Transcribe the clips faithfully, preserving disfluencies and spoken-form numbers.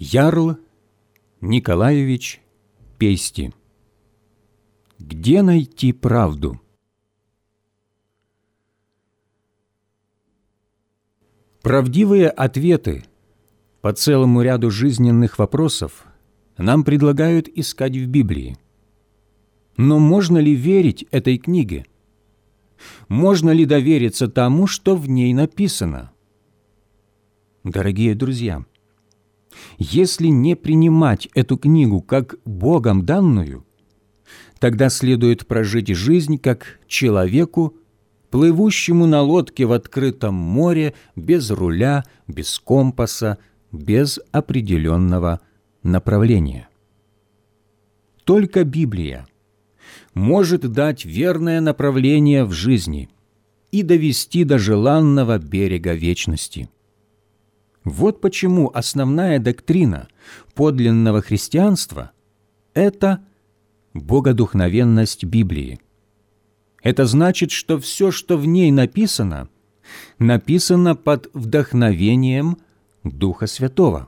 Ярл Николаевич Пейсти. Где найти правду? Правдивые ответы по целому ряду жизненных вопросов нам предлагают искать в Библии. Но можно ли верить этой книге? Можно ли довериться тому, что в ней написано? Дорогие друзья, если не принимать эту книгу как Богом данную, тогда следует прожить жизнь как человеку, плывущему на лодке в открытом море, без руля, без компаса, без определенного направления. Только Библия может дать верное направление в жизни и довести до желанного берега вечности. Вот почему основная доктрина подлинного христианства – это богодухновенность Библии. Это значит, что все, что в ней написано, написано под вдохновением Духа Святого.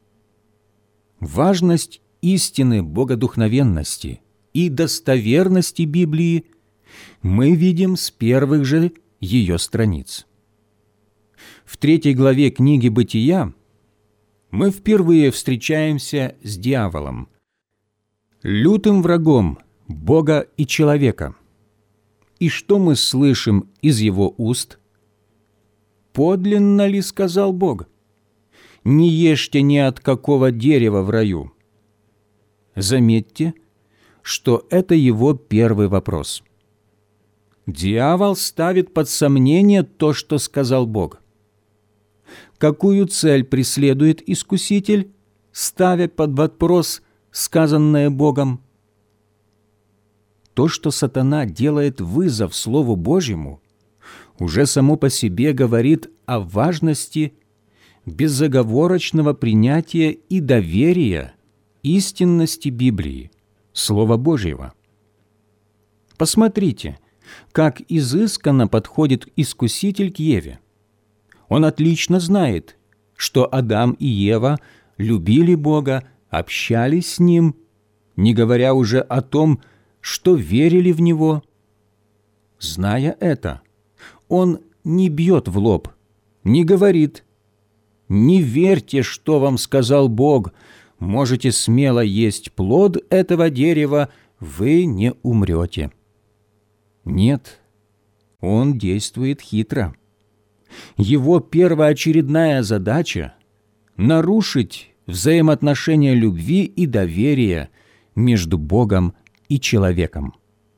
Важность истины богодухновенности и достоверности Библии мы видим с первых же ее страниц. В третьей главе книги «Бытия» мы впервые встречаемся с дьяволом, лютым врагом Бога и человека. И что мы слышим из его уст? «Подлинно ли, сказал Бог, не ешьте ни от какого дерева в раю?» Заметьте, что это его первый вопрос. Дьявол ставит под сомнение то, что сказал Бог. Какую цель преследует искуситель, ставя под вопрос сказанное Богом? То, что сатана делает вызов Слову Божьему, уже само по себе говорит о важности безоговорочного принятия и доверия истинности Библии, Слова Божьего. Посмотрите, как изысканно подходит искуситель к Еве. Он отлично знает, что Адам и Ева любили Бога, общались с Ним, не говоря уже о том, что верили в Него. Зная это, он не бьет в лоб, не говорит: «Не верьте, что вам сказал Бог, можете смело есть плод этого дерева, вы не умрете». Нет, он действует хитро. Его первоочередная задача – нарушить взаимоотношения любви и доверия между Богом и человеком.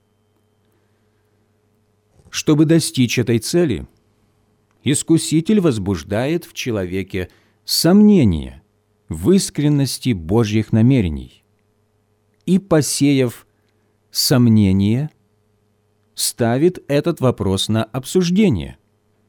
Чтобы достичь этой цели, искуситель возбуждает в человеке сомнение в искренности Божьих намерений и, посеяв сомнение, ставит этот вопрос на обсуждение.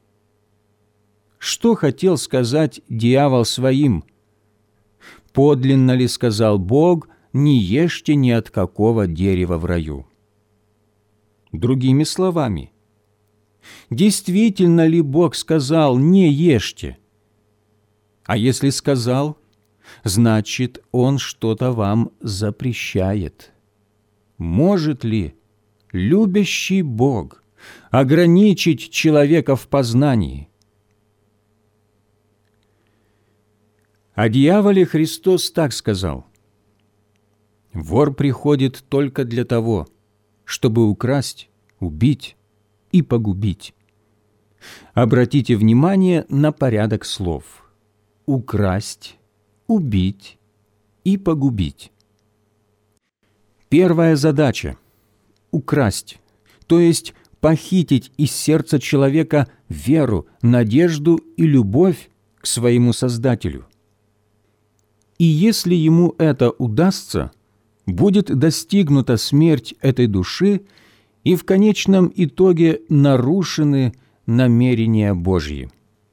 Что хотел сказать дьявол своим? «Подлинно ли, сказал Бог, не ешьте ни от какого дерева в раю?» Другими словами, действительно ли Бог сказал «не ешьте»? А если сказал, значит, Он что-то вам запрещает. Может ли любящий Бог ограничить человека в познании? О дьяволе Христос так сказал: «Вор приходит только для того, чтобы украсть, убить и погубить». Обратите внимание на порядок слов: украсть, убить и погубить. Первая задача – украсть, то есть похитить из сердца человека веру, надежду и любовь к своему Создателю. И если ему это удастся, будет достигнута смерть этой души, и в конечном итоге нарушены намерения Божьи.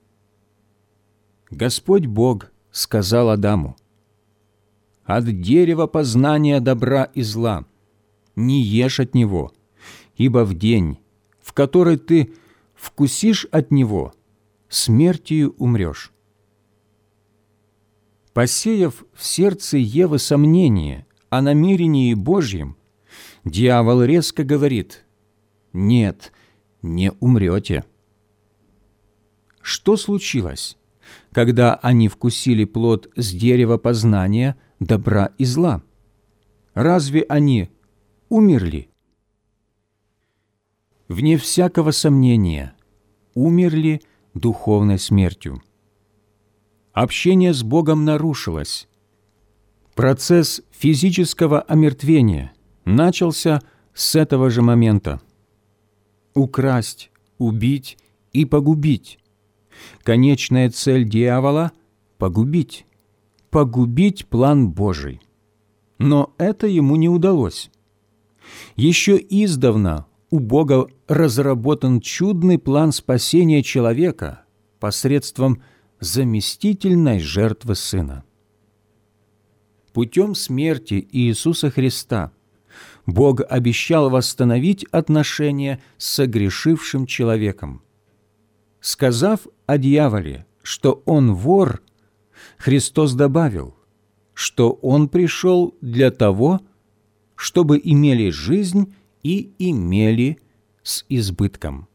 Господь Бог сказал Адаму: «От дерева познания добра и зла не ешь от него, ибо в день, в который ты вкусишь от него, смертью умрешь». Посеяв в сердце Евы сомнение о намерении Божьем, дьявол резко говорит: «Нет, не умрете». Что случилось, когда они вкусили плод с дерева познания добра и зла? Разве они умерли? Вне всякого сомнения, умерли духовной смертью. Общение с Богом нарушилось. Процесс физического омертвения начался с этого же момента. Украсть, убить и погубить. Конечная цель дьявола – погубить. Погубить план Божий. Но это ему не удалось. Еще издавна у Бога разработан чудный план спасения человека посредством заместительной жертвы Сына. Путем смерти Иисуса Христа Бог обещал восстановить отношения с согрешившим человеком. Сказав о дьяволе, что он вор, Христос добавил, что Он пришел для того, чтобы имели жизнь и имели с избытком.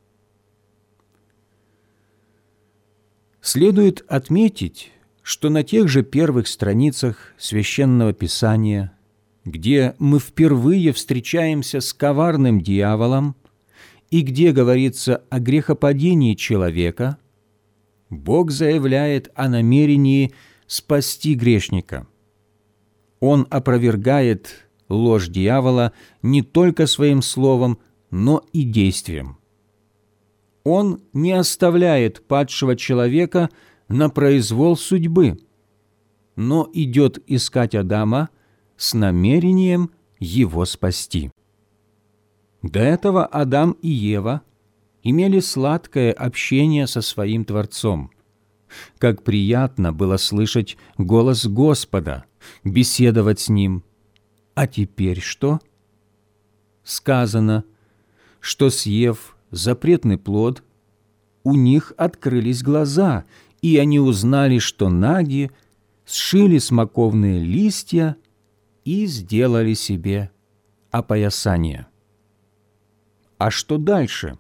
Следует отметить, что на тех же первых страницах Священного Писания, где мы впервые встречаемся с коварным дьяволом и где говорится о грехопадении человека, Бог заявляет о намерении спасти грешника. Он опровергает ложь дьявола не только своим словом, но и действием. Он не оставляет падшего человека на произвол судьбы, но идет искать Адама с намерением его спасти. До этого Адам и Ева имели сладкое общение со своим Творцом. Как приятно было слышать голос Господа, беседовать с Ним. А теперь что? Сказано, что, съев запретный плод, у них открылись глаза, и они узнали, что наги, сшили смоковные листья и сделали себе опоясание. А что дальше?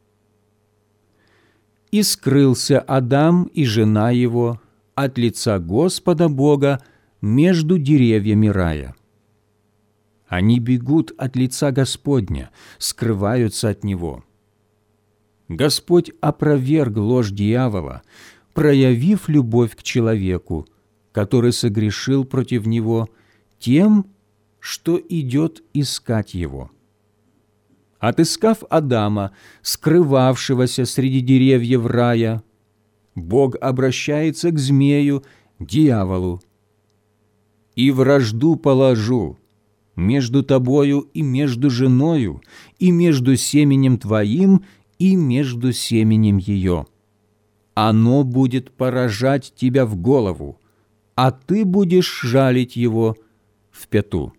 «И скрылся Адам и жена его от лица Господа Бога между деревьями рая». Они бегут от лица Господня, скрываются от Него. Господь опроверг ложь дьявола, проявив любовь к человеку, который согрешил против Него, тем, что идет искать Его. Отыскав Адама, скрывавшегося среди деревьев рая, Бог обращается к змею, дьяволу. «И вражду положу между тобою и между женою, и между семенем твоим, и между семенем ее. Оно будет поражать тебя в голову, а ты будешь жалить его в пяту».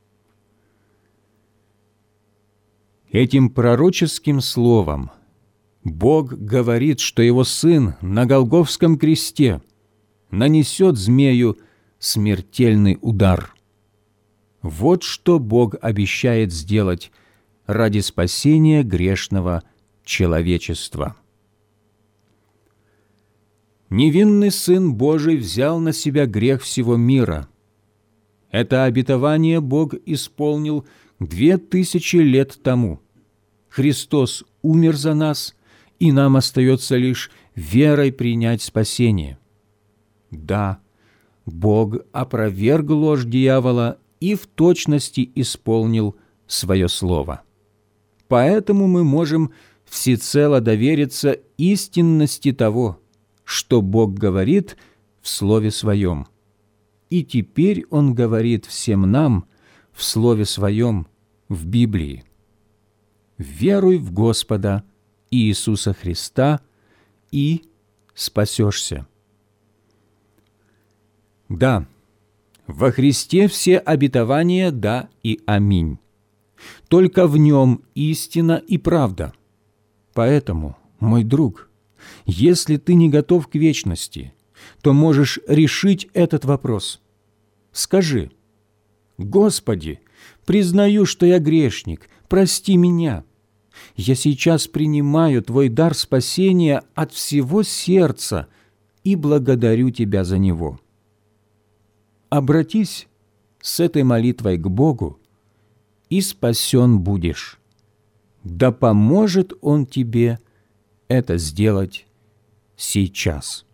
Этим пророческим словом Бог говорит, что Его Сын на Голгофском кресте нанесет змею смертельный удар. Вот что Бог обещает сделать ради спасения грешного человечества. Невинный Сын Божий взял на себя грех всего мира. Это обетование Бог исполнил две тысячи лет тому. Христос умер за нас, и нам остается лишь верой принять спасение. Да, Бог опроверг ложь дьявола и в точности исполнил свое слово. Поэтому мы можем всецело довериться истинности того, что Бог говорит в Слове Своем. И теперь Он говорит всем нам в Слове Своем, в Библии. Веруй в Господа Иисуса Христа и спасешься. Да, во Христе все обетования «да» и «аминь». Только в Нем истина и правда. Поэтому, мой друг, если ты не готов к вечности, то можешь решить этот вопрос. Скажи: «Господи, признаю, что я грешник, прости меня. Я сейчас принимаю Твой дар спасения от всего сердца и благодарю Тебя за него». Обратись с этой молитвой к Богу, и спасен будешь. Да поможет Он тебе это сделать сейчас.